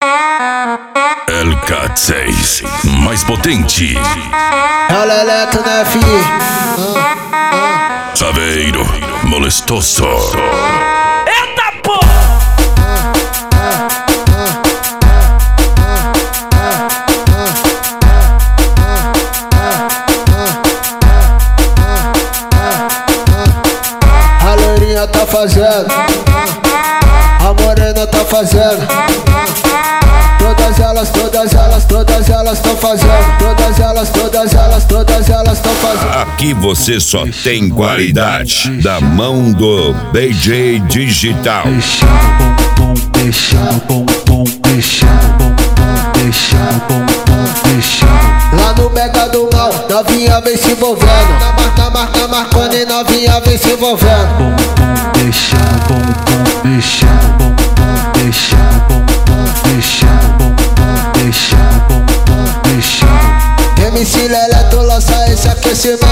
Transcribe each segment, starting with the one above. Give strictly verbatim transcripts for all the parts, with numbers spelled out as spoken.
L K seis, mais potente. É o Leleto, né, fi? Ah, ah. Saveiro, molestoso. Eita porra! A loirinha tá fazendo, a morena tá fazendo. Todas elas, todas elas, todas elas tão fazendo. Todas elas, todas elas, todas elas tão fazendo. Aqui você só tem qualidade da mão do D J Digital. Deixando bom, bom, deixando bom, bom, deixando bom, bom, deixando bom, bom, deixando. Lá no Mega do Mal, novinha vem se envolvendo. Na marca, marca, marcone, novinha vem se envolvendo. Bom, bom, deixando bom, bom, deixando bom, bom, deixando bom, bom, deixando bom, bom, deixando bom, bom, deixando. M C Leleto lança esse aquecimento.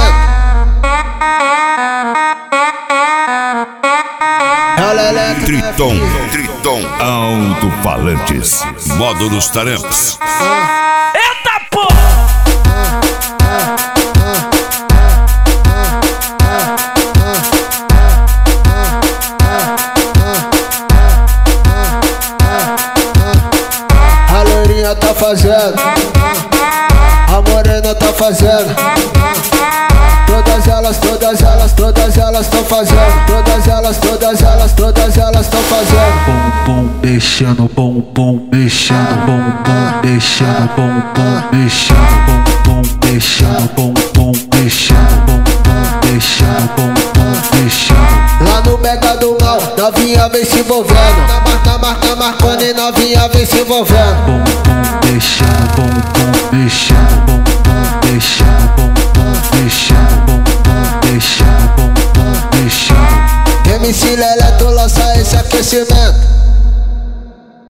É o Leleto, Triton, Triton, alto-falantes, módulos tarampos. Eita porra! A loirinha tá fazendo, a morena tá fazendo. Todas elas, todas elas, todas elas tão fazendo. Todas elas, todas elas, todas elas tão fazendo. Bom, bom, deixando bom, bom, deixando bom, bom, deixando bom, bom, deixando bom, bom, deixando bom, bom, deixando bom, bom, deixando bom, bom, deixando. Lá no Mega do Mal, novinha vem se envolvendo. Na marca, marca, marcone, novinha vem se envolvendo. Bom, bom, deixando bom, bom, deixando bom, bom, deixando bom, bom, deixando bom, bom, deixando bom, bom, deixando. M C Leleto lança esse aquecimento.